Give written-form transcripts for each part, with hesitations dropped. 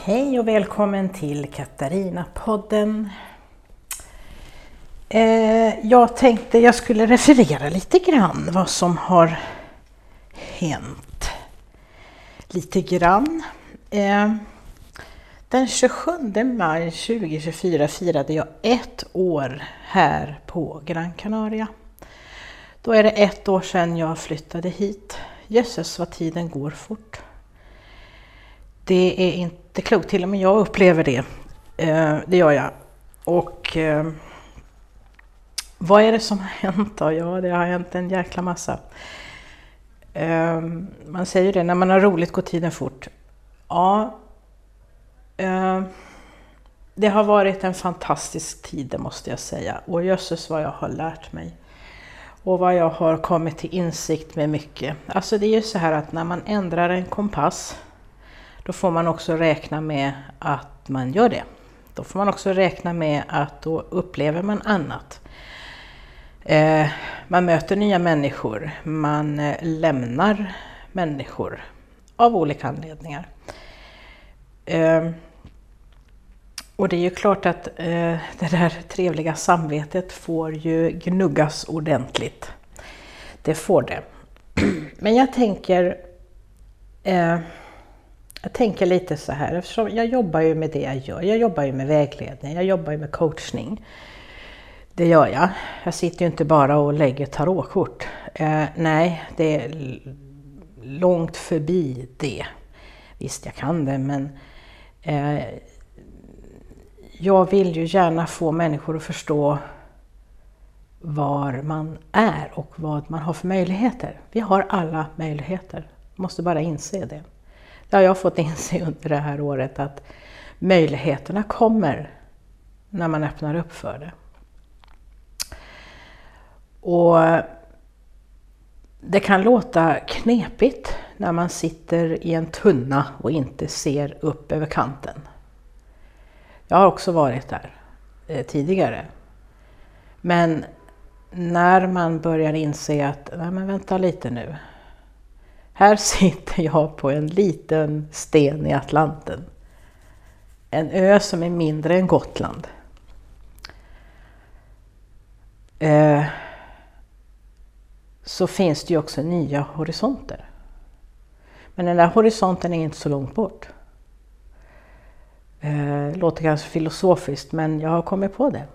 Hej och välkommen till Katarina-podden. Jag tänkte jag skulle referera lite grann vad som har hänt. Lite grann. Den 27 maj 2024 firade jag 1 år här på Gran Canaria. Då är det 1 år sedan jag flyttade hit. Jösses vad tiden går fort. Det är inte klokt, till och med jag upplever det. Det gör jag. Och vad är det som har hänt då? Ja, det har hänt en jäkla massa. Man säger det, när man har roligt går tiden fort. Ja, det har varit en fantastisk tid, det måste jag säga. Och jösses vad jag har lärt mig. Och vad jag har kommit till insikt med mycket. Alltså det är ju så här att när man ändrar en kompass, då får man också räkna med att man gör det. Då får man också räkna med att då upplever man annat. Man möter nya människor. Man lämnar människor av olika anledningar. Och det är ju klart att det där trevliga samvetet får ju gnuggas ordentligt. Det får det. Men jag tänker lite så här, eftersom jag jobbar ju med det jag gör. Jag jobbar ju med vägledning, jag jobbar ju med coachning. Det gör jag. Jag sitter ju inte bara och lägger tarotkort. Nej, det är långt förbi det. Visst, jag kan det, men jag vill ju gärna få människor att förstå var man är och vad man har för möjligheter. Vi har alla möjligheter. Måste bara inse det. Det har jag fått inse under det här året, att möjligheterna kommer när man öppnar upp för det. Och det kan låta knepigt när man sitter i en tunna och inte ser upp över kanten. Jag har också varit där tidigare. Men när man börjar inse att, nej men vänta lite nu. Här sitter jag på en liten sten i Atlanten. En ö som är mindre än Gotland. Så finns det ju också nya horisonter. Men den där horisonten är inte så långt bort. Låter ganska filosofiskt, men jag har kommit på det.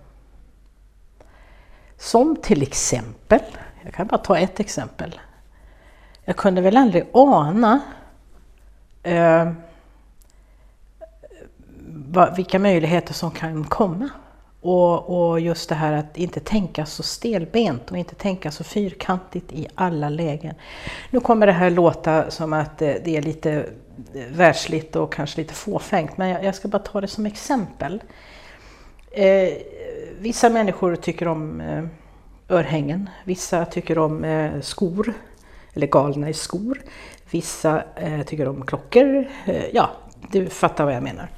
Som till exempel, jag kan bara ta ett exempel. Jag kunde väl aldrig ana vilka möjligheter som kan komma. Och just det här att inte tänka så stelbent och inte tänka så fyrkantigt i alla lägen. Nu kommer det här låta som att det är lite världsligt och kanske lite fåfängt, men jag ska bara ta det som exempel. Vissa människor tycker om örhängen, vissa tycker om skor, eller galna i skor. Vissa tycker om klockor. Ja, du fattar vad jag menar.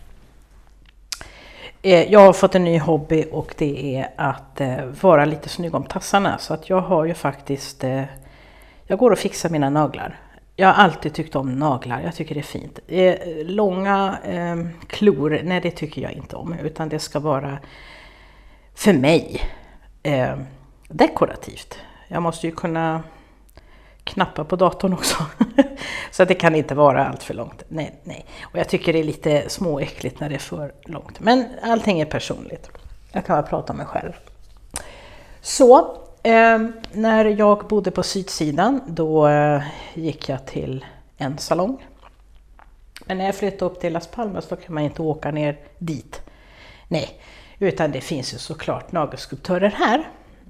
Jag har fått en ny hobby och det är att vara lite snygg om tassarna. Så att jag har ju faktiskt, jag går och fixar mina naglar. Jag har alltid tyckt om naglar, jag tycker det är fint. Långa klor, nej det tycker jag inte om. Utan det ska vara för mig dekorativt. Jag måste ju kunna knappa på datorn också. Så att det kan inte vara allt för långt. Nej. Och jag tycker det är lite småäckligt när det är för långt. Men allting är personligt. Jag kan bara prata om mig själv. Så, när jag bodde på sydsidan, då gick jag till en salong. Men när jag flyttade upp till Las Palmas, då kan man inte åka ner dit. Nej, utan det finns ju såklart nagelskulptörer här.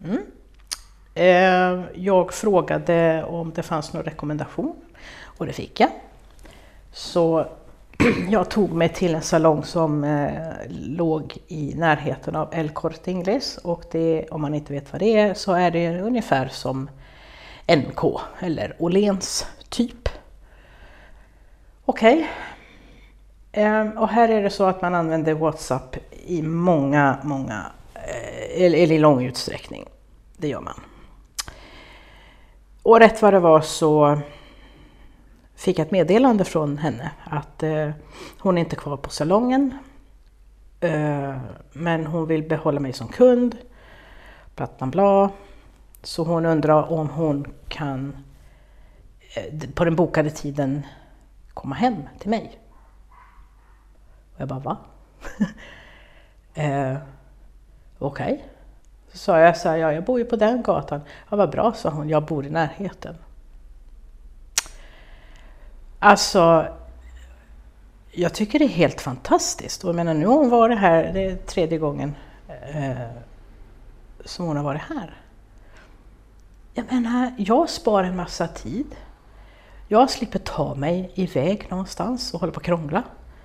Jag frågade om det fanns någon rekommendation och det fick jag. Så jag tog mig till en salong som låg i närheten av El Corte Inglés, och det, om man inte vet vad det är, så är det ungefär som NK eller Åhléns typ. Okej. Och här är det så att man använder WhatsApp i eller i lång utsträckning. Det gör man. Och rätt vad det var så fick ett meddelande från henne att hon är inte kvar på salongen. Men hon vill behålla mig som kund. Bla bla. Så hon undrar om hon kan på den bokade tiden komma hem till mig. Och jag bara, va? Okej. Så sa jag så här, ja, jag bor ju på den gatan. Ja, vad bra, sa hon, jag bor i närheten. Alltså, jag tycker det är helt fantastiskt. Och jag menar, nu har hon varit här, det är 3:e gången som hon har varit här. Jag menar, jag sparar en massa tid. Jag slipper ta mig iväg någonstans och hålla på att krångla.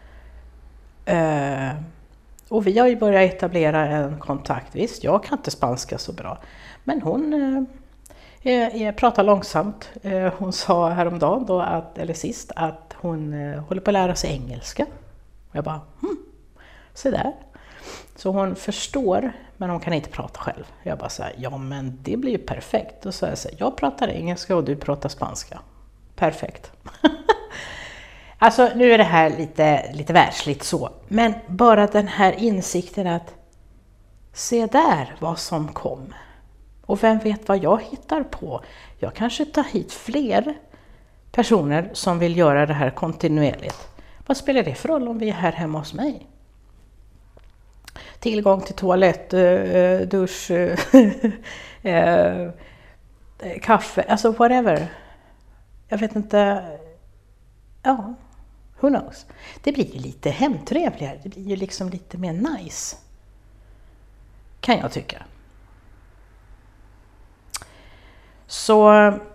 Och vi har ju börjat etablera en kontakt. Visst, jag kan inte spanska så bra. Men hon pratar långsamt. Hon sa häromdagen då eller sist att hon håller på att lära sig engelska. Och jag bara, så där. Så hon förstår, men hon kan inte prata själv. Jag bara säger, ja men det blir ju perfekt. Och så jag säger, jag pratar engelska och du pratar spanska. Perfekt. Alltså nu är det här lite världsligt så. Men bara den här insikten att se där vad som kom. Och vem vet vad jag hittar på. Jag kanske tar hit fler personer som vill göra det här kontinuerligt. Vad spelar det för roll om vi är här hemma hos mig? Tillgång till toalett, dusch, kaffe, alltså whatever. Jag vet inte. Ja, who knows. Det blir ju lite hemtrevligare. Det blir ju liksom lite mer nice. Kan jag tycka. Så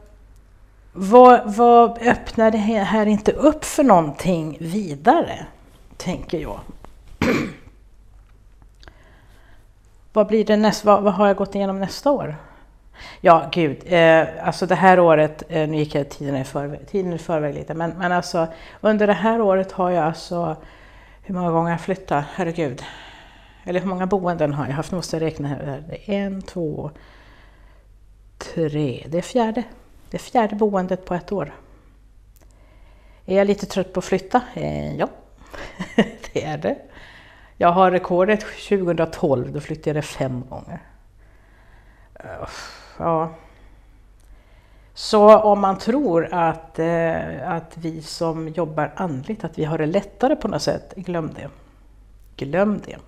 vad öppnar det här inte upp för någonting vidare, tänker jag. Vad blir det vad har jag gått igenom nästa år? Ja, gud. Alltså det här året, nu gick jag tiden i förväg lite, men alltså under det här året har jag alltså, hur många gånger jag flyttat? Herregud. Eller hur många boenden har jag haft? Nu måste jag räkna här. Det är 1, 2, 3. Det är fjärde boendet på ett år. Är jag lite trött på att flytta? Ja, det är det. Jag har rekordet 2012, då flyttade jag 5 gånger. Ja. Så om man tror att vi som jobbar andligt, att vi har det lättare på något sätt, glöm det. Glöm det.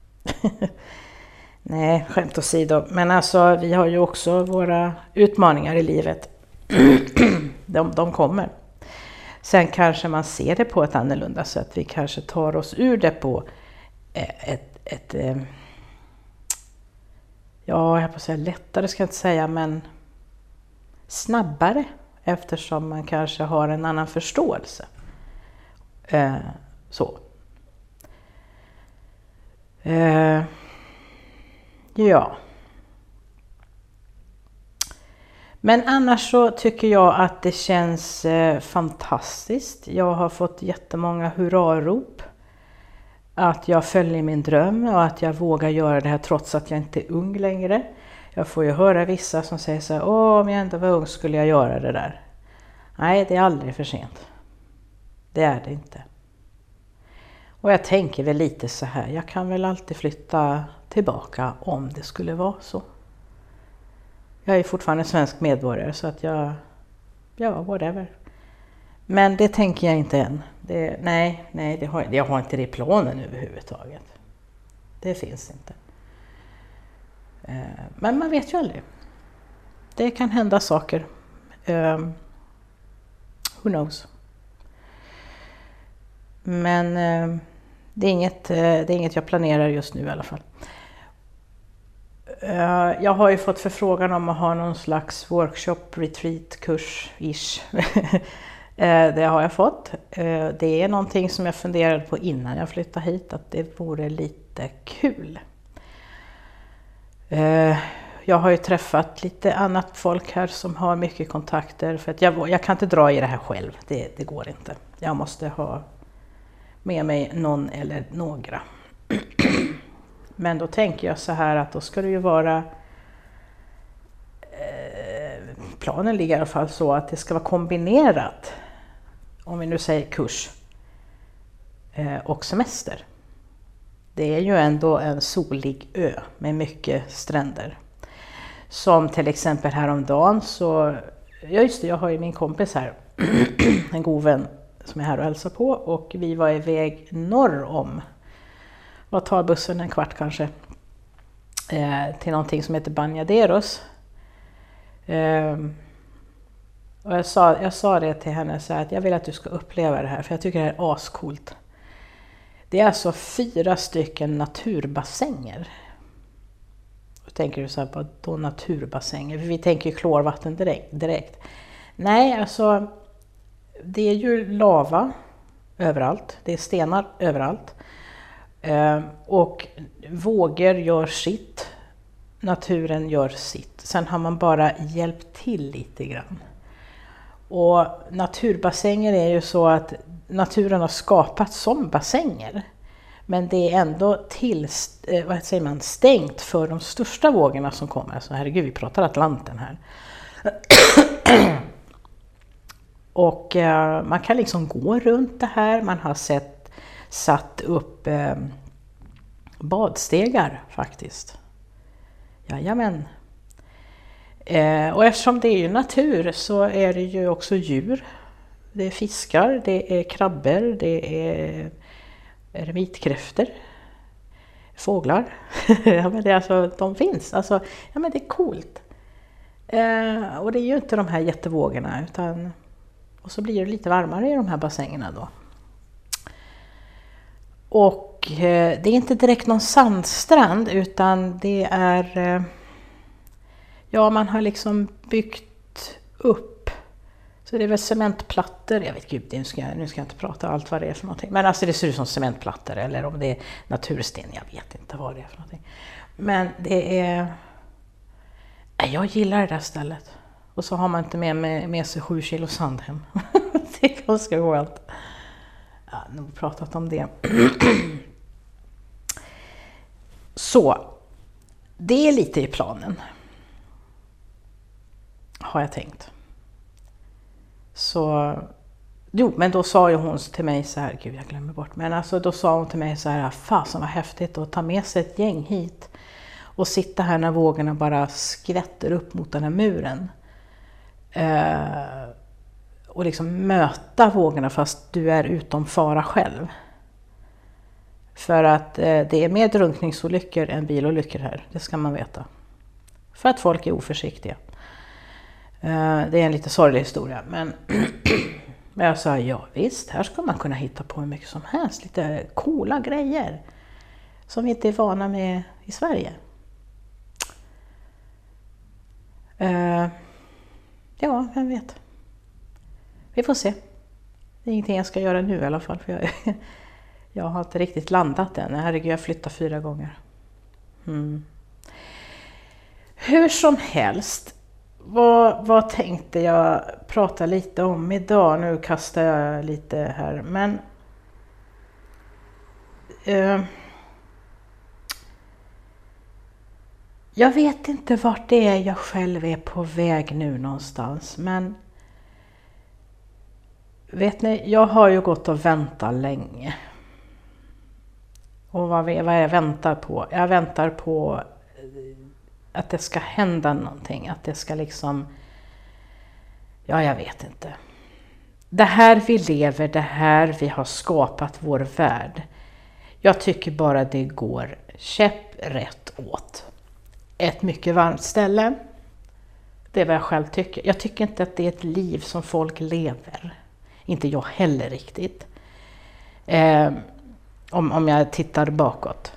Nej, skämt åsido. Men alltså, vi har ju också våra utmaningar i livet. De kommer. Sen kanske man ser det på ett annorlunda sätt. Vi kanske tar oss ur det på ja, jag får säga lättare ska jag inte säga, men snabbare, eftersom man kanske har en annan förståelse. Så. Ja. Men annars så tycker jag att det känns fantastiskt. Jag har fått jättemånga hurrarop. Att jag följer min dröm och att jag vågar göra det här trots att jag inte är ung längre. Jag får ju höra vissa som säger så här, om jag inte var ung skulle jag göra det där. Nej, det är aldrig för sent. Det är det inte. Och jag tänker väl lite så här, jag kan väl alltid flytta tillbaka om det skulle vara så. Jag är fortfarande svensk medborgare så att ja, whatever. Men det tänker jag inte än. Jag har inte det i planen överhuvudtaget. Det finns inte. Men man vet ju aldrig. Det kan hända saker. Who knows? Men det är inget jag planerar just nu i alla fall. Jag har ju fått förfrågan om att ha någon slags workshop, retreat, kurs-ish. Det har jag fått. Det är någonting som jag funderade på innan jag flyttade hit, att det vore lite kul. Jag har ju träffat lite annat folk här som har mycket kontakter. För att jag kan inte dra i det här själv, det går inte. Jag måste ha med mig någon eller några. Men då tänker jag så här att då ska det ju vara, planen ligger i alla fall så att det ska vara kombinerat om vi nu säger kurs och semester. Det är ju ändå en solig ö med mycket stränder. Som till exempel häromdagen så, ja just det, jag har ju min kompis här, en god vän som är här och hälsar på, och vi var iväg norr om. Vad tar bussen, en kvart kanske, till någonting som heter Banhaderos. Och jag sa det till henne så här, att jag vill att du ska uppleva det här, för jag tycker det här är ascoolt. Det är alltså 4 stycken naturbassänger. Då tänker du så här, vadå naturbassänger? För vi tänker ju klorvatten direkt. Nej, alltså det är ju lava överallt. Det är stenar överallt. Och vågor gör sitt. Naturen gör sitt. Sen har man bara hjälpt till lite grann. Och naturbassänger är ju så att naturen har skapat som bassänger. Men det är ändå stängt för de största vågorna som kommer. Alltså herregud, vi pratar Atlanten här. Och man kan liksom gå runt det här. Man har satt upp badstegar faktiskt. Jajamän. Och eftersom det är ju natur så är det ju också djur. Det är fiskar, det är krabbor, det är eremitkräftor, fåglar. Ja, men det är alltså, de finns. Alltså, ja, men det är coolt. Och det är ju inte de här jättevågorna, och så blir det lite varmare i de här bassängerna då. Och det är inte direkt någon sandstrand, utan det är, ja, man har liksom byggt upp. Så det är väl cementplattor, jag vet gud, nu ska jag inte prata allt vad det är för någonting. Men alltså det ser ut som cementplattor, eller om det är natursten, jag vet inte vad det är för någonting. Men det är, jag gillar det där stället. Och så har man inte med sig 7 kilo sand hem. Det är ganska skönt. Ja, nu har vi pratat om det. Så, det är lite i planen. Har jag tänkt. Så, men då sa ju hon till mig så här, gud jag glömmer bort. Men alltså då sa hon till mig så här, fasen vad häftigt att ta med sig ett gäng hit. Och sitta här när vågorna bara skvätter upp mot den här muren. Och liksom möta vågorna fast du är utom fara själv. För att det är mer drunkningsolyckor än bilolyckor här, det ska man veta. För att folk är oförsiktiga. Det är en lite sorglig historia, men jag sa ja visst, här ska man kunna hitta på hur mycket som helst. Lite coola grejer som vi inte är vana med i Sverige. Ja, vem vet. Vi får se. Det är ingenting jag ska göra nu i alla fall. För jag har inte riktigt landat än. Herregud, jag flyttar 4 gånger. Hur som helst. Vad tänkte jag prata lite om idag? Nu kastar jag lite här. Men jag vet inte vart det är jag själv är på väg nu någonstans. Men vet ni, jag har ju gått och väntat länge. Och vad är jag väntar på? Jag väntar på att det ska hända någonting. Att det ska liksom, ja jag vet inte. Det här vi lever, det här vi har skapat vår värld. Jag tycker bara det går käpprätt åt. Ett mycket varmt ställe. Det är vad jag själv tycker. Jag tycker inte att det är ett liv som folk lever. Inte jag heller riktigt. Om jag tittar bakåt.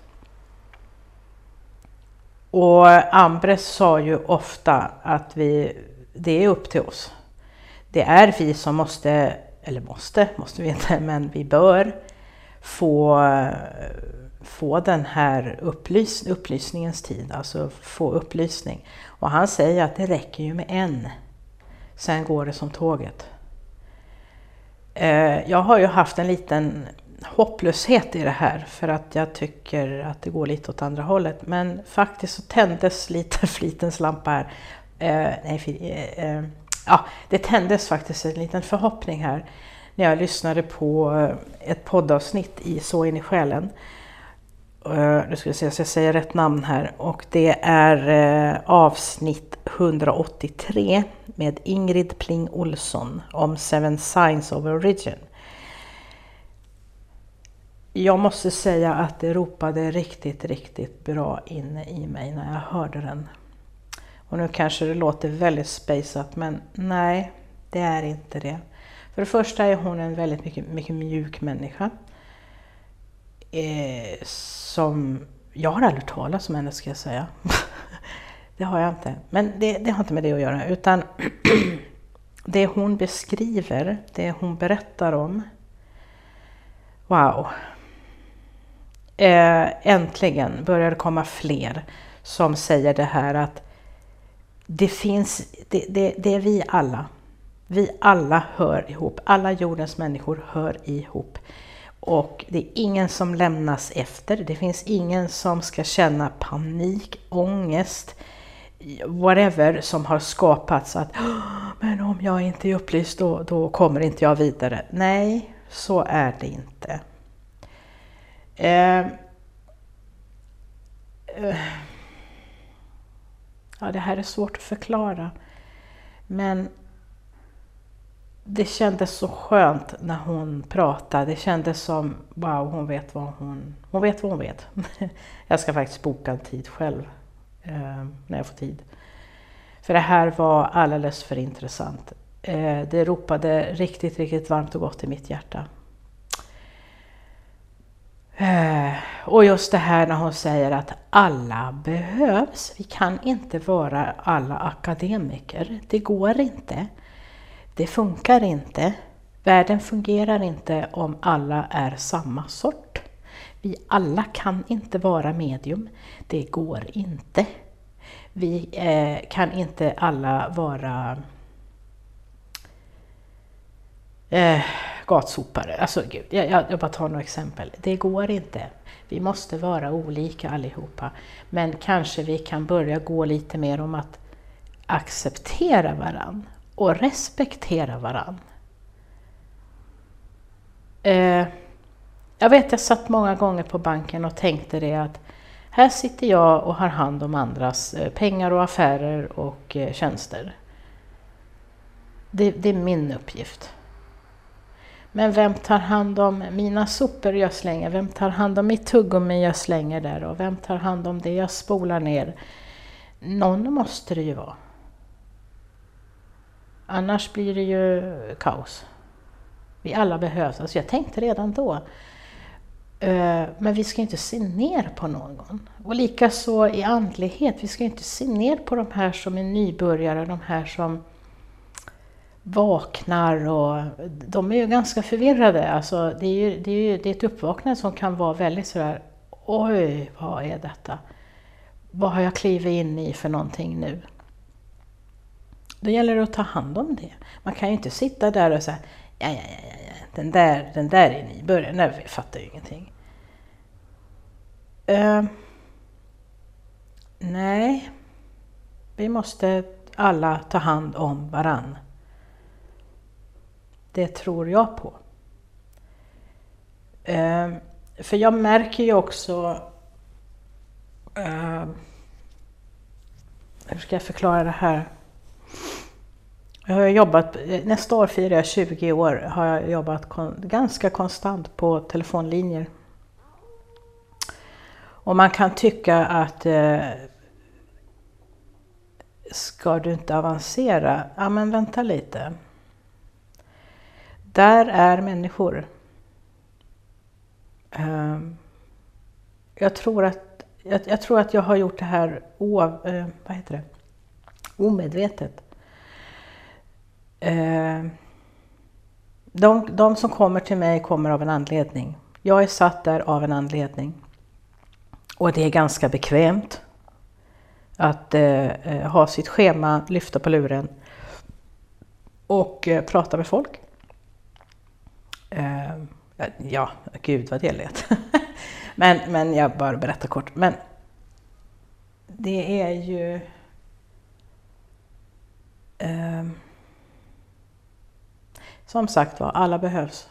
Och Ambres sa ju ofta att det är upp till oss. Det är vi som måste vi inte, men vi bör få den här upplysningens tid, alltså få upplysning. Och han säger att det räcker ju med en. Sen går det som tåget. Jag har ju haft en liten hopplöshet i det här för att jag tycker att det går lite åt andra hållet. Men faktiskt så tändes lite flitens lampa här. Det tändes faktiskt en liten förhoppning här när jag lyssnade på ett poddavsnitt i Så in i själen. Nu ska jag se så jag säger rätt namn här. Och det är avsnitt 183 med Ingrid Pling Olsson om 7 Signs of Origin. Jag måste säga att det ropade riktigt, riktigt bra inne i mig när jag hörde den. Och nu kanske det låter väldigt spejsat, men nej, det är inte det. För det första är hon en väldigt mycket mjuk människa. Som jag har aldrig talat om henne, ska jag säga. Det har jag inte. Men det har inte med det att göra. Utan det hon beskriver, det hon berättar om. Wow. Äntligen börjar det komma fler som säger det här att det finns, det är vi alla. Vi alla hör ihop. Alla jordens människor hör ihop. Och det är ingen som lämnas efter. Det finns ingen som ska känna panik, ångest, whatever som har skapats. Att, men om jag inte är upplyst då kommer inte jag vidare. Nej, så är det inte. Ja, det här är svårt att förklara. Men det kändes så skönt när hon pratade. Det kändes som, wow, hon vet vad hon vet. Jag ska faktiskt boka en tid själv när jag får tid. För det här var alldeles för intressant. Det ropade riktigt, riktigt varmt och gott i mitt hjärta. Och just det här när hon säger att alla behövs. Vi kan inte vara alla akademiker. Det går inte. Det funkar inte. Världen fungerar inte om alla är samma sort. Vi alla kan inte vara medium. Det går inte. Vi kan inte alla vara gatsopare. Alltså gud, jag bara tar några exempel. Det går inte. Vi måste vara olika allihopa. Men kanske vi kan börja gå lite mer om att acceptera varann och respektera varann. Jag vet, jag satt många gånger på banken och tänkte det att här sitter jag och har hand om andras pengar och affärer och tjänster. Det är min uppgift. Men vem tar hand om mina sopor jag slänger? Vem tar hand om mitt tuggummi jag slänger där? Och vem tar hand om det jag spolar ner? Någon måste det ju vara. Annars blir det ju kaos. Vi alla behövs. Alltså jag tänkte redan då. Men vi ska inte se ner på någon. Och likaså i andlighet. Vi ska inte se ner på de här som är nybörjare. De här som vaknar. Och de är ju ganska förvirrade. Alltså det är ett uppvaknande som kan vara väldigt sådär. Oj, vad är detta? Vad har jag klivit in i för någonting nu? Då gäller det att ta hand om det. Man kan ju inte sitta där och säga ja, den där är nybörjare. Nej, vi fattar ju ingenting. Nej, vi måste alla ta hand om varann. Det tror jag på. För jag märker ju också, hur ska jag förklara det här? Jag har jobbat, nästa år firar jag 20 år, har jag jobbat ganska konstant på telefonlinjer. Och man kan tycka att ska du inte avancera? Ja, men vänta lite. Där är människor. Jag tror att jag har gjort det här omedvetet. De som kommer till mig kommer av en anledning. Jag är satt där av en anledning. Och det är ganska bekvämt att ha sitt schema, lyfta på luren och prata med folk. Ja, gud vad det lät. men jag bara berättar kort. Men det är ju Som sagt var, alla behövs.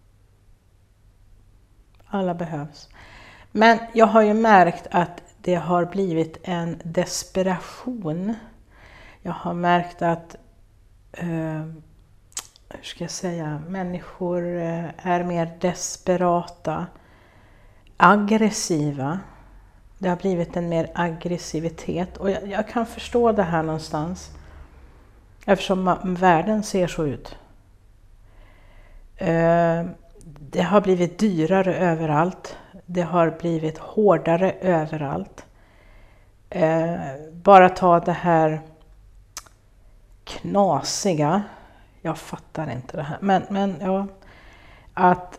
Alla behövs. Men jag har ju märkt att det har blivit en desperation. Jag har märkt att hur ska jag säga, människor är mer desperata, aggressiva. Det har blivit en mer aggressivitet och jag kan förstå det här någonstans eftersom världen ser så ut. Det har blivit dyrare överallt. Det har blivit hårdare överallt. Bara ta det här knasiga. Jag fattar inte det här. Men ja, att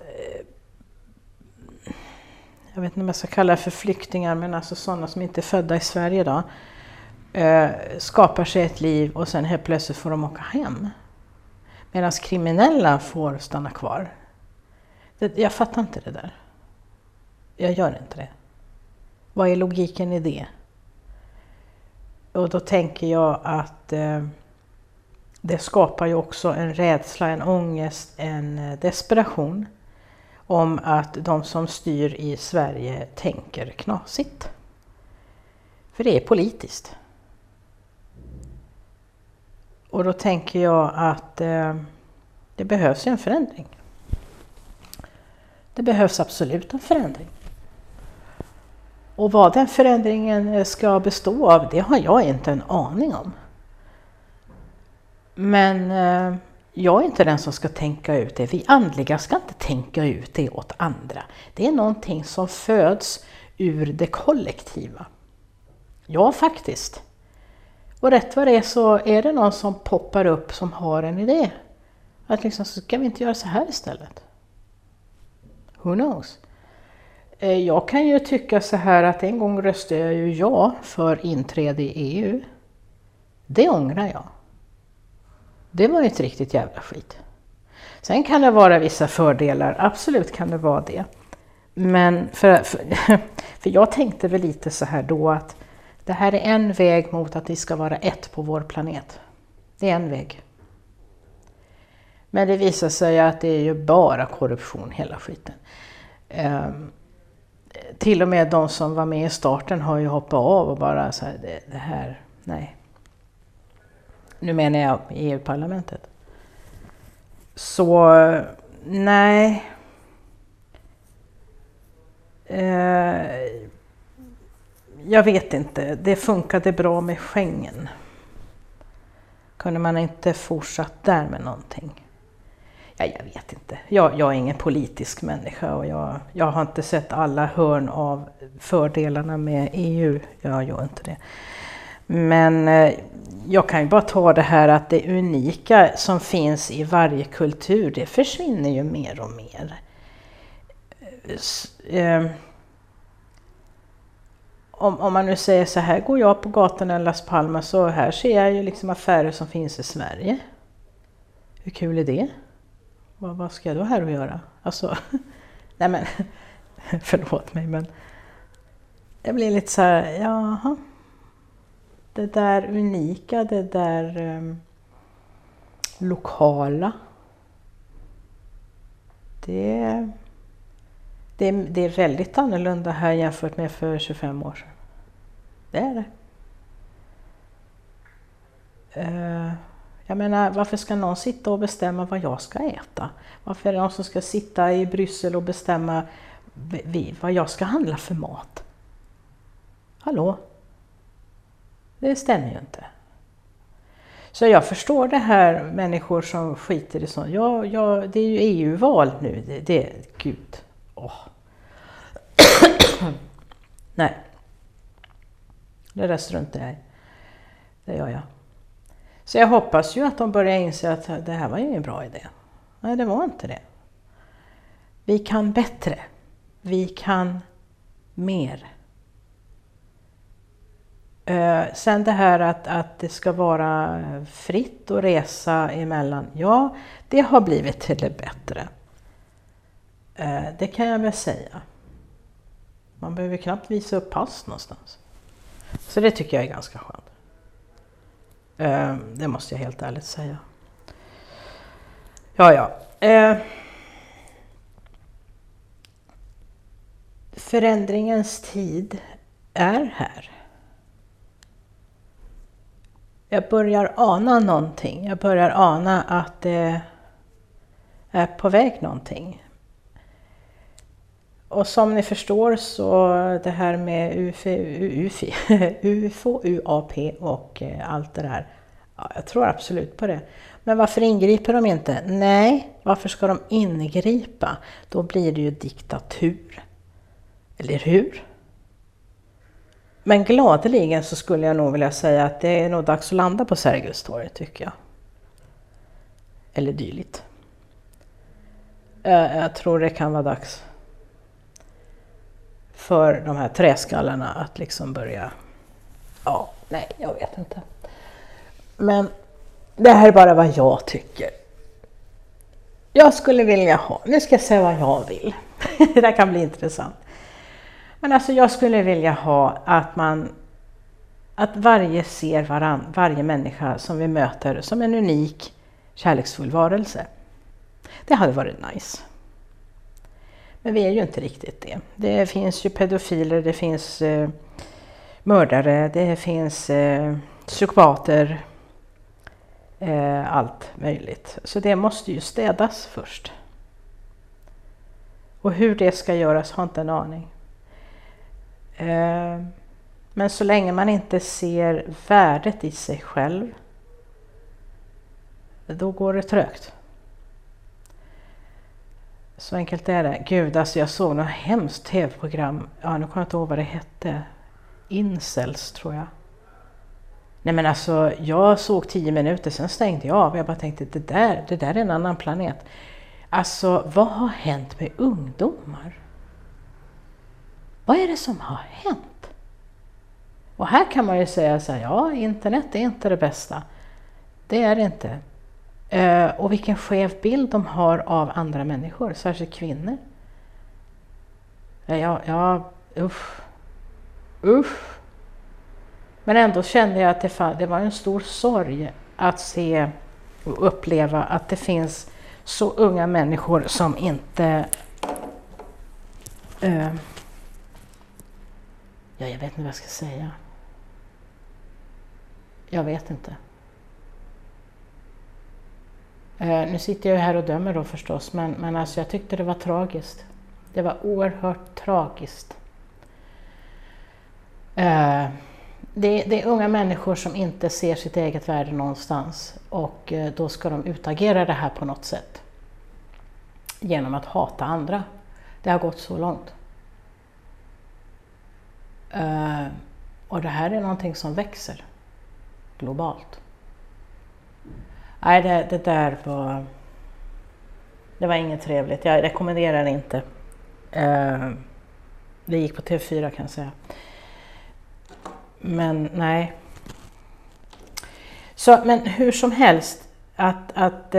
jag vet inte om jag ska kalla det för flyktingar, men alltså sådana som inte är födda i Sverige då, skapar sig ett liv och sen helt plötsligt får de åka hem. Medan kriminella får stanna kvar. Jag fattar inte det där. Jag gör inte det. Vad är logiken i det? Och då tänker jag att det skapar ju också en rädsla, en ångest, en desperation om att de som styr i Sverige tänker knasigt. För det är politiskt. Och då tänker jag att det behövs en förändring. Det behövs absolut en förändring. Och vad den förändringen ska bestå av, det har jag inte en aning om. Men jag är inte den som ska tänka ut det. Vi andliga ska inte tänka ut det åt andra. Det är någonting som föds ur det kollektiva. Ja, faktiskt. Och rätt vad det är så är det någon som poppar upp som har en idé. Att liksom, så ska vi inte göra så här istället? Who knows? Jag kan ju tycka så här att en gång röstade jag ju ja för inträde i EU. Det ångrar jag. Det var ju ett riktigt jävla skit. Sen kan det vara vissa fördelar, absolut kan det vara det. Men för jag tänkte väl lite så här då att det här är en väg mot att vi ska vara ett på vår planet. Det är en väg. Men det visar sig att det är ju bara korruption hela skiten. Till och med de som var med i starten har ju hoppat av och bara så här, det här, nej. Nu menar jag i EU-parlamentet. Så nej. Jag vet inte. Det funkade bra med Schengen. Kunde man inte fortsatt där med någonting? Ja, jag vet inte. Jag är ingen politisk människa och jag har inte sett alla hörn av fördelarna med EU. Jag gör inte det. Men jag kan ju bara ta det här att det unika som finns i varje kultur, det försvinner ju mer och mer. Om man nu säger så här, går jag på gatan i Las Palmas så här ser jag ju liksom affärer som finns i Sverige. Hur kul är det? Vad ska jag då här och göra? Alltså, nej men, förlåt mig men det blir lite så här, jaha. Det där unika, det där lokala. Det är väldigt annorlunda här jämfört med för 25 år sedan. Det är det. Jag menar, varför ska någon sitta och bestämma vad jag ska äta? Varför är det någon som ska sitta i Bryssel och bestämma vad jag ska handla för mat? Hallå? Det stämmer ju inte. Så jag förstår det här människor som skiter i sånt. Ja, det är ju EU-val nu. Gud. Nej. Det där struntar jag i. Det gör jag. Så jag hoppas ju att de börjar inse att det här var ju ingen bra idé. Nej, det var inte det. Vi kan bättre. Vi kan mer. Sen det här att det ska vara fritt att resa emellan. Ja, det har blivit till det bättre. Det kan jag väl säga. Man behöver knappt visa upp pass någonstans. Så det tycker jag är ganska skönt. Det måste jag helt ärligt säga. Ja. Förändringens tid är här. Jag börjar ana någonting. Jag börjar ana att det är på väg någonting. Och som ni förstår så det här med UFO, UAP och allt det där. Ja, jag tror absolut på det. Men varför ingriper de inte? Nej, varför ska de ingripa? Då blir det ju diktatur. Eller hur? Men gladeligen så skulle jag nog vilja säga att det är nog dags att landa på Sergels torg, tycker jag. Eller dyligt. Jag tror det kan vara dags för de här träskallarna att liksom börja... Ja, nej, jag vet inte. Men det här är bara vad jag tycker. Jag skulle vilja ha... Nu ska jag säga vad jag vill. Det här kan bli intressant. Men alltså jag skulle vilja ha att varje ser varje människa som vi möter som en unik, kärleksfull varelse. Det hade varit nice. Men vi är ju inte riktigt det. Det finns ju pedofiler, det finns mördare, det finns psykopater, allt möjligt. Så det måste ju städas först. Och hur det ska göras har inte en aning. Men så länge man inte ser värdet i sig själv, då går det trögt. Så enkelt är det. Gud, alltså jag såg något hemskt tv-program. Ja, nu kommer jag inte ihåg vad det hette. Incels, tror jag. Nej men alltså, jag såg 10 minuter, sen stängde jag av. Jag bara tänkte, det där är en annan planet. Alltså, vad har hänt med ungdomar? Vad är det som har hänt? Och här kan man ju säga så här, ja, internet är inte det bästa. Det är det inte. Och vilken skev bild de har av andra människor, särskilt kvinnor. Usch. Men ändå kände jag att det var en stor sorg att se och uppleva att det finns så unga människor som inte... jag vet inte vad jag ska säga. Jag vet inte. Nu sitter jag här och dömer då förstås, men alltså jag tyckte det var tragiskt. Det var oerhört tragiskt. Det är unga människor som inte ser sitt eget värde någonstans, och då ska de utagera det här på något sätt. Genom att hata andra. Det har gått så långt. Och det här är någonting som växer globalt. Nej, det där var inget trevligt. Jag rekommenderar det inte. Det gick på TV4 kan jag säga. Men nej. Så, men hur som helst att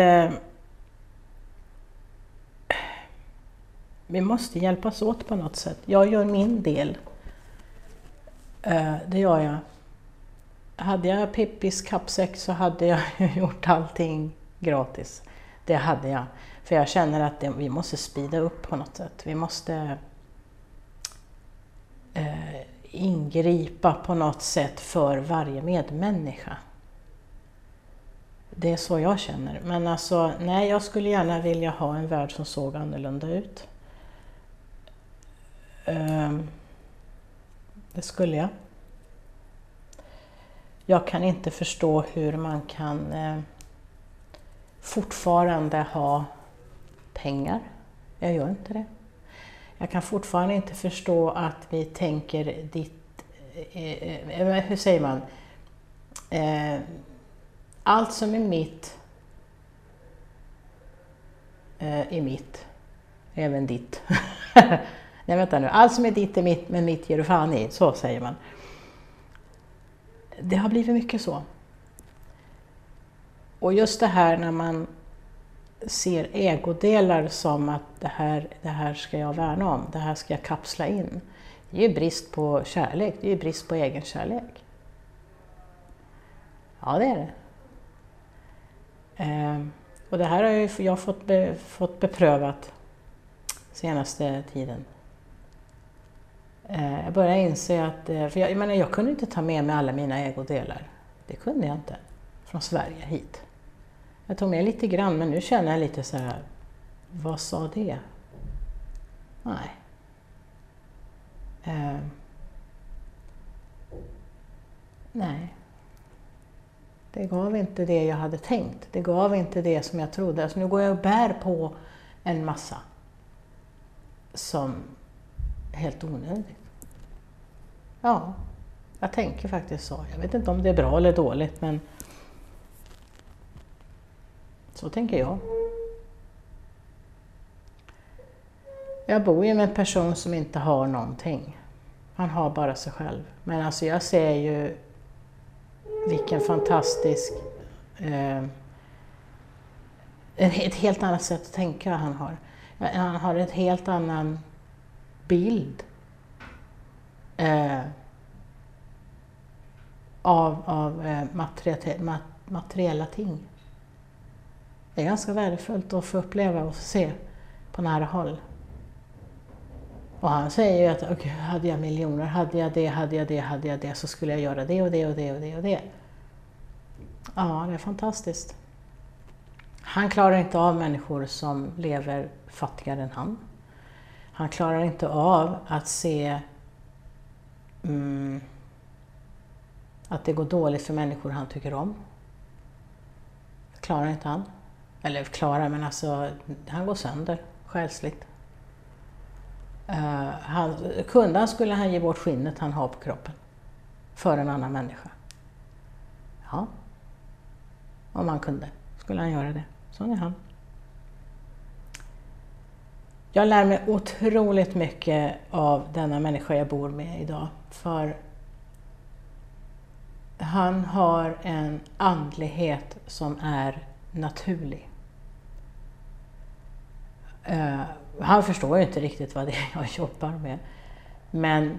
vi måste hjälpas åt på något sätt. Jag gör min del. Det gör jag. Hade jag Pippis kappsäck så hade jag gjort allting gratis. Det hade jag. För jag känner att vi måste speeda upp på något sätt. Vi måste ingripa på något sätt för varje medmänniska. Det är så jag känner. Men alltså, nej, jag skulle gärna vilja ha en värld som såg annorlunda ut. Det skulle jag. Jag kan inte förstå hur man kan fortfarande ha pengar. Jag gör inte det. Jag kan fortfarande inte förstå att vi tänker hur säger man? Allt som är mitt är mitt. Även ditt. Nej, vänta nu. Allt som är ditt är mitt, men mitt ger du fan i. Så säger man. Det har blivit mycket så. Och just det här när man ser ägodelar som att det här ska jag värna om, det här ska jag kapsla in. Det är ju brist på kärlek, det är ju brist på egen kärlek. Ja, det är det. Och det här har jag fått beprövat senaste tiden. Jag börjar inse att, för jag kunde inte ta med mig alla mina ägodelar. Det kunde jag inte. Från Sverige hit. Jag tog med lite grann, men nu känner jag lite så här, vad sa det? Nej. Nej. Det gav inte det jag hade tänkt. Det gav inte det som jag trodde. Alltså nu går jag och bär på en massa som är helt onödigt. Ja, jag tänker faktiskt så. Jag vet inte om det är bra eller dåligt, men så tänker jag. Jag bor ju med en person som inte har någonting. Han har bara sig själv. Men alltså jag ser ju vilken fantastisk, ett helt annat sätt att tänka han har. Han har ett helt annan bild av materiella ting. Det är ganska värdefullt att få uppleva och se på nära håll. Och han säger ju att okay, hade jag miljoner, hade jag det så skulle jag göra det och det och det och det och det. Ja, det är fantastiskt. Han klarar inte av människor som lever fattigare än han. Han klarar inte av att se att det går dåligt för människor han tycker om. Klarar inte han. Eller klarar, men alltså han går sönder själsligt. Kunde skulle han ge bort skinnet han har på kroppen för en annan människa. Ja, om han kunde skulle han göra det. Sån är han. Jag lär mig otroligt mycket av denna människa jag bor med idag, för han har en andlighet som är naturlig. Han förstår ju inte riktigt vad det är jag jobbar med, men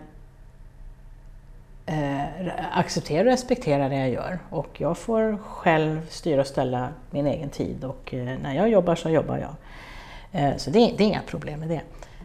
accepterar och respekterar det jag gör, och jag får själv styra och ställa min egen tid, och när jag jobbar så jobbar jag. Så det är inga problem med det.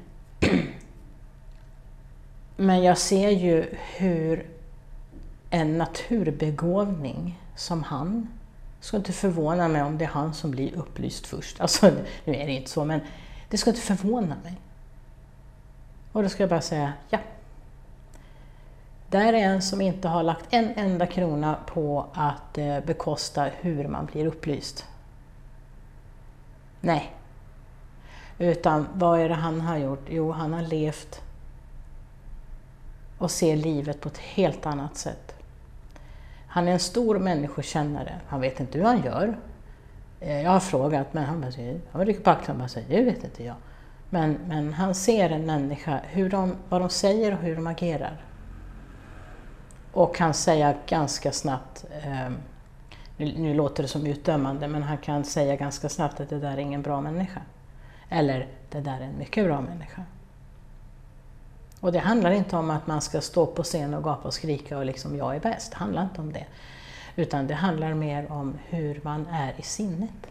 Men jag ser ju hur en naturbegåvning som han, ska inte förvåna mig om det är han som blir upplyst först. Alltså nu är det inte så, men det ska inte förvåna mig. Och då ska jag bara säga, ja. Där är en som inte har lagt en enda krona på att bekosta hur man blir upplyst. Nej. Utan vad är det han har gjort? Jo, han har levt och ser livet på ett helt annat sätt. Han är en stor människokännare. Han vet inte hur han gör. Jag har frågat, men han bara säger, han rycker på axeln och bara säger, det vet inte jag. Men han ser en människa, vad de säger och hur de agerar. Och kan säga ganska snabbt, nu låter det som utdömande, men han kan säga ganska snabbt att det där är ingen bra människa. Eller det där är en mycket bra människa. Och det handlar inte om att man ska stå på scen och gapa och skrika och liksom jag är bäst. Det handlar inte om det. Utan det handlar mer om hur man är i sinnet.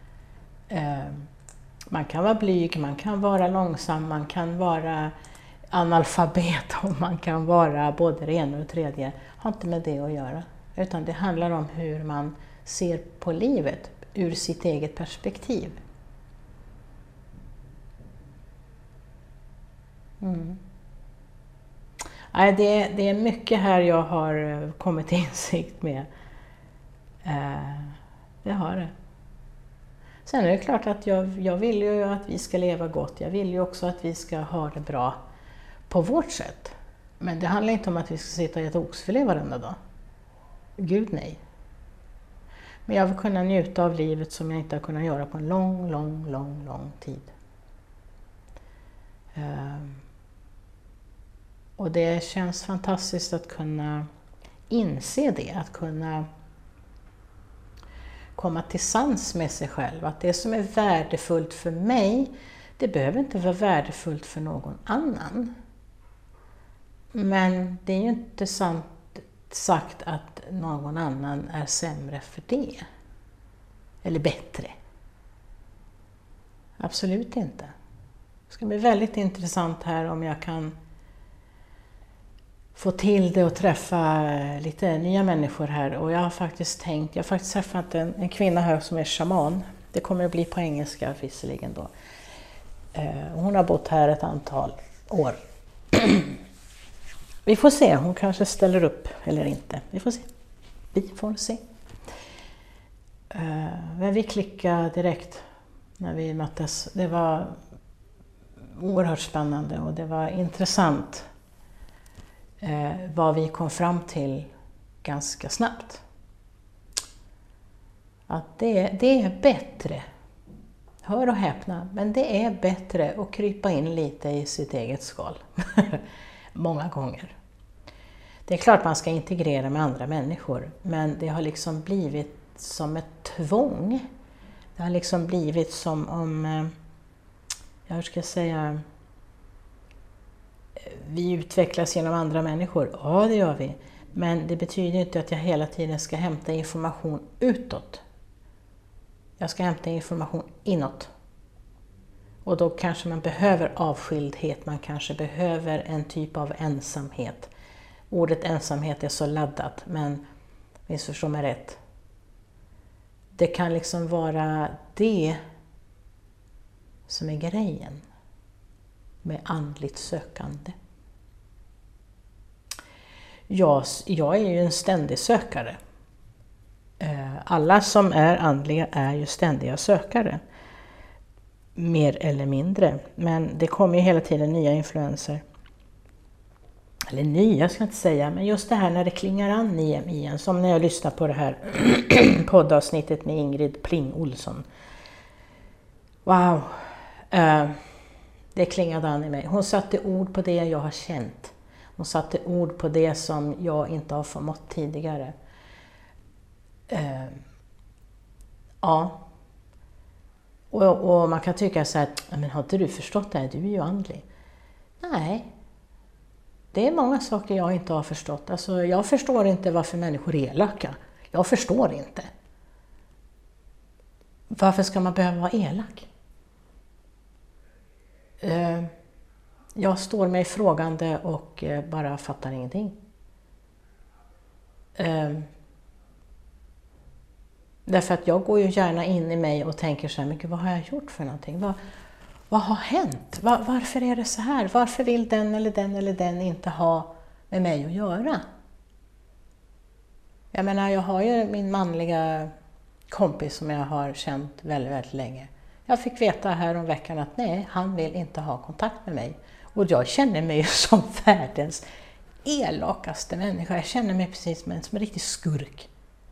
Man kan vara blyg, man kan vara långsam, man kan vara analfabet och man kan vara både det ena och det tredje. Har inte med det att göra. Utan det handlar om hur man ser på livet ur sitt eget perspektiv. Nej, det är mycket här jag har kommit till insikt med. Det har det. Sen är det klart att jag vill ju att vi ska leva gott. Jag vill ju också att vi ska ha det bra på vårt sätt. Men det handlar inte om att vi ska sitta och äta oxfilé varenda dag. Gud nej. Men jag vill kunna njuta av livet som jag inte har kunnat göra på en lång tid. Och det känns fantastiskt att kunna inse det, att kunna komma till sans med sig själv. Att det som är värdefullt för mig, det behöver inte vara värdefullt för någon annan. Men det är ju inte sagt att någon annan är sämre för det. Eller bättre. Absolut inte. Det ska bli väldigt intressant här om jag kan få till det och träffa lite nya människor här. Och jag har faktiskt träffat en kvinna här som är shaman. Det kommer att bli på engelska visserligen då. Hon har bott här ett antal år. Vi får se, hon kanske ställer upp eller inte. Vi får se. Men vi klickade direkt när vi möttes. Det var oerhört spännande och det var intressant vad vi kom fram till ganska snabbt. Att det är bättre, hör och häpna, men det är bättre att krypa in lite i sitt eget skal. Många gånger. Det är klart man ska integrera med andra människor, men det har liksom blivit som ett tvång. Det har liksom blivit som om, jag ska säga, vi utvecklas genom andra människor. Ja, det gör vi. Men det betyder inte att jag hela tiden ska hämta information utåt. Jag ska hämta information inåt. Och då kanske man behöver avskildhet, man kanske behöver en typ av ensamhet. Ordet ensamhet är så laddat, men missförstå mig rätt. Det kan liksom vara det som är grejen med andligt sökande. Jag är ju en ständig sökare. Alla som är andliga är ju ständiga sökare. Mer eller mindre. Men det kommer ju hela tiden nya influenser. Eller nya ska jag inte säga, men just det här när det klingar an igen. Som när jag lyssnar på det här poddavsnittet med Ingrid Pling Olsson. Wow! Det klingade an i mig. Hon satte ord på det jag har känt. Hon satte ord på det som jag inte har förmått tidigare. Ja. Och man kan tycka så här, men har inte du förstått det här? Du är ju andlig. Nej. Det är många saker jag inte har förstått. Alltså, jag förstår inte varför människor är elaka. Jag förstår inte. Varför ska man behöva vara elak? Jag står mig frågande och bara fattar ingenting. Därför att jag går ju gärna in i mig och tänker så här, men vad har jag gjort för någonting? Vad har hänt? Varför är det så här? Varför vill den eller den inte ha med mig att göra? Jag menar, jag har ju min manliga kompis som jag har känt väldigt, väldigt länge. Jag fick veta här om veckan att nej, han vill inte ha kontakt med mig. Och jag känner mig som världens elakaste människa. Jag känner mig precis som en riktig skurk.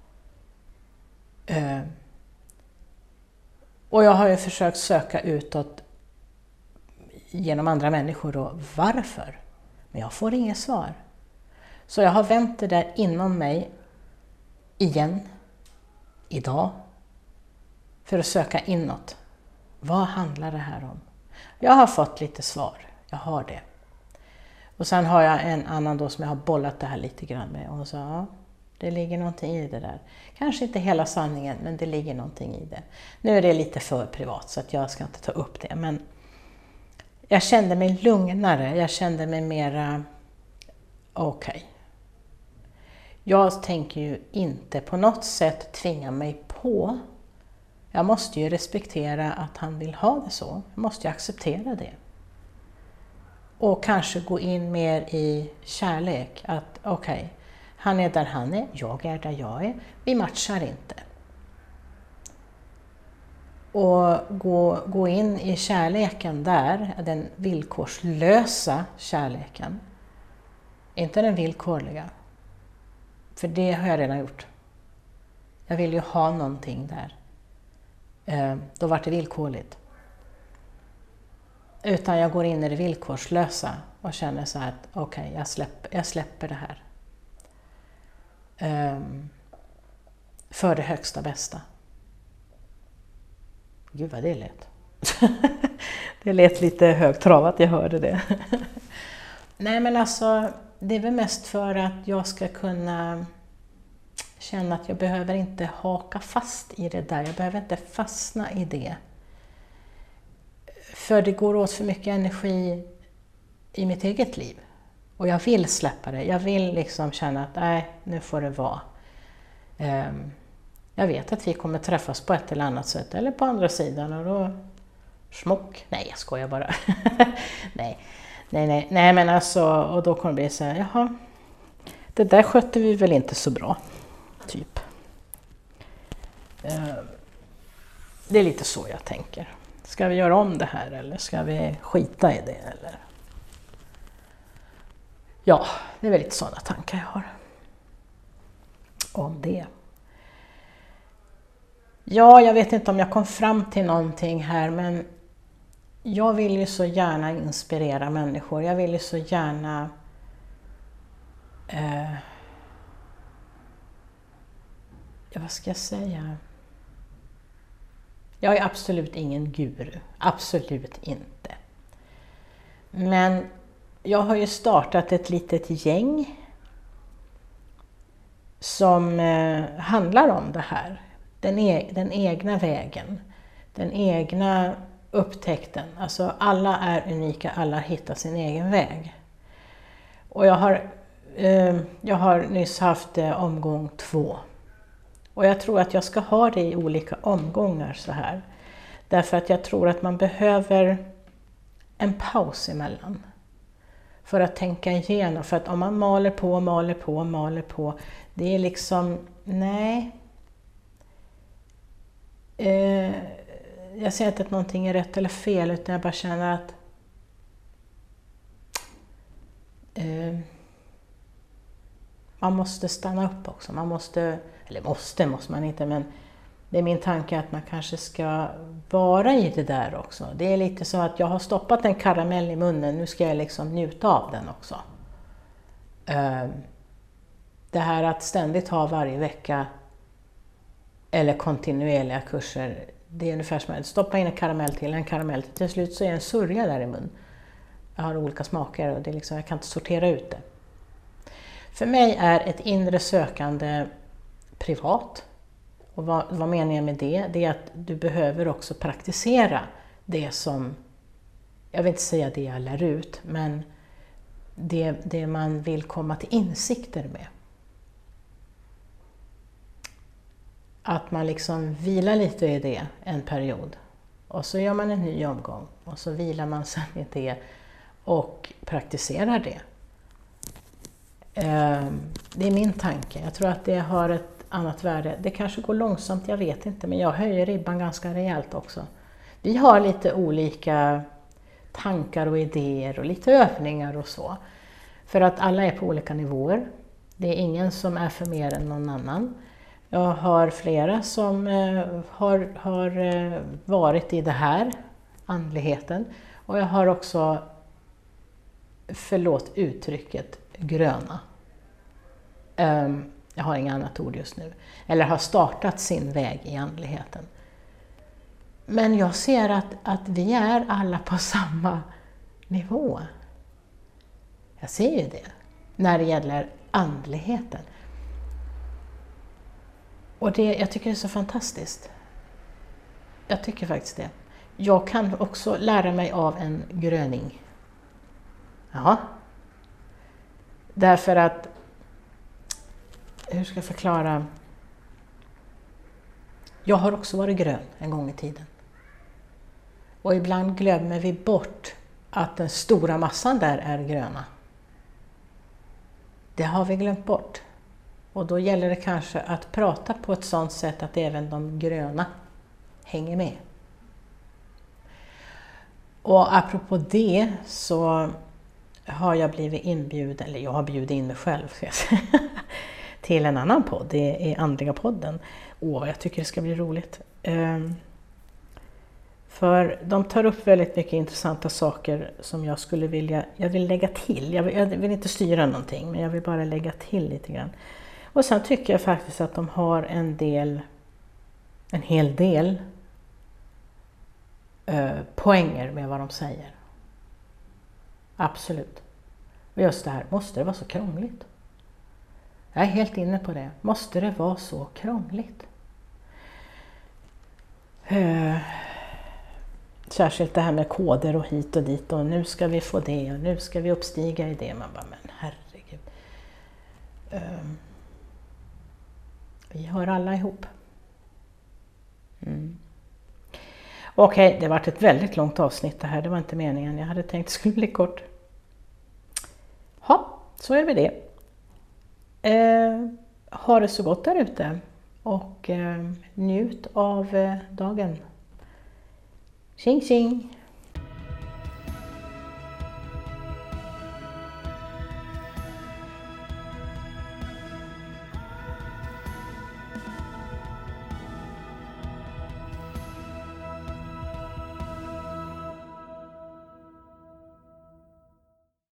Och jag har ju försökt söka utåt genom andra människor då. Varför? Men jag får inget svar. Så jag har vänt det där inom mig igen, idag, för att söka inåt. Vad handlar det här om? Jag har fått lite svar, jag har det. Och sen har jag en annan då som jag har bollat det här lite grann med. Och hon sa, ja, det ligger någonting i det där. Kanske inte hela sanningen, men det ligger någonting i det. Nu är det lite för privat så att jag ska inte ta upp det. Men jag kände mig lugnare, jag kände mig mera okej. Jag tänker ju inte på något sätt tvinga mig på. Jag måste ju respektera att han vill ha det så. Jag måste ju acceptera det. Och kanske gå in mer i kärlek. Att okej, han är där han är, jag är där jag är. Vi matchar inte. Och gå in i kärleken där, den villkorslösa kärleken. Inte den villkorliga. För det har jag redan gjort. Jag vill ju ha någonting där. Då var det villkorligt. Utan jag går in i det villkorslösa och känner så här att okej, jag släpper det här. För det högsta bästa. Gud vad det lät. Det lät lite högtravat, jag hörde det. Nej men alltså, det är väl mest för att jag ska kunna känna att jag behöver inte haka fast i det där. Jag behöver inte fastna i det. För det går åt för mycket energi i mitt eget liv. Och jag vill släppa det. Jag vill liksom känna att nej, nu får det vara. Jag vet att vi kommer träffas på ett eller annat sätt. Eller på andra sidan. Och då smock. Nej, jag skojar bara. Nej, men alltså, och då kommer det bli så här, jaha, det där skötte vi väl inte så bra, typ. Det är lite så jag tänker. Ska vi göra om det här eller ska vi skita i det eller? Ja, det är väl lite sådana tankar jag har om det. Ja, jag vet inte om jag kom fram till någonting här, men jag vill ju så gärna inspirera människor. Jag vill ju så gärna vad ska jag säga? Jag är absolut ingen guru. Absolut inte. Men jag har ju startat ett litet gäng som handlar om det här. Den egna vägen. Den egna upptäckten. Alltså alla är unika, alla hittar sin egen väg. Och jag har nyss haft omgång 2. Och jag tror att jag ska ha det i olika omgångar så här. Därför att jag tror att man behöver en paus emellan. För att tänka igenom. För att om man maler på. Det är liksom, nej. Jag säger inte att någonting är rätt eller fel. Utan jag bara känner att man måste stanna upp också. Man måste man inte, men det är min tanke att man kanske ska vara i det där också. Det är lite så att jag har stoppat en karamell i munnen, nu ska jag liksom njuta av den också. Det här att ständigt ha varje vecka eller kontinuerliga kurser, det är ungefär som att stoppa in en karamell till slut så är det en sörja där i mun. Jag har olika smaker och det är liksom, jag kan inte sortera ut det. För mig är ett inre sökande privat. Och vad menar jag med det? Det är att du behöver också praktisera det som, jag vill inte säga det jag lär ut, men det man vill komma till insikter med. Att man liksom vilar lite i det en period. Och så gör man en ny omgång. Och så vilar man sen i det och praktiserar det. Det är min tanke. Jag tror att det har ett annat värde. Det kanske går långsamt, jag vet inte. Men jag höjer ribban ganska rejält också. Vi har lite olika tankar och idéer och lite övningar och så. För att alla är på olika nivåer. Det är ingen som är för mer än någon annan. Jag har flera som har varit i det här, andligheten. Och jag har också, förlåt uttrycket, gröna. Jag har inget annat ord just nu. Eller har startat sin väg i andligheten. Men jag ser att vi är alla på samma nivå. Jag ser ju det när det gäller andligheten. Och jag tycker det är så fantastiskt. Jag tycker faktiskt det. Jag kan också lära mig av en gröning. Ja. Därför att, hur ska jag förklara? Jag har också varit grön en gång i tiden. Och ibland glömmer vi bort att den stora massan där är gröna. Det har vi glömt bort. Och då gäller det kanske att prata på ett sådant sätt att även de gröna hänger med. Och apropå det så har jag blivit inbjuden, eller jag har bjudit in mig själv ska jag säga, till en annan podd. Det är Andliga podden. Jag tycker det ska bli roligt. För de tar upp väldigt mycket intressanta saker som jag vill lägga till. Jag vill inte styra någonting, men jag vill bara lägga till lite grann. Och sen tycker jag faktiskt att de har en hel del poänger med vad de säger. Absolut. Och just det här, måste det vara så krångligt? Jag är helt inne på det. Måste det vara så krångligt? Särskilt det här med koder och hit och dit och nu ska vi få det och nu ska vi uppstiga i det. Man bara, men herregud. Vi hör alla ihop. Okej, det har varit ett väldigt långt avsnitt det här. Det var inte meningen. Jag hade tänkt att det skulle bli kort. Ja, så är det med det. Ha det så gott där ute. Och njut av dagen. Tjing tjing!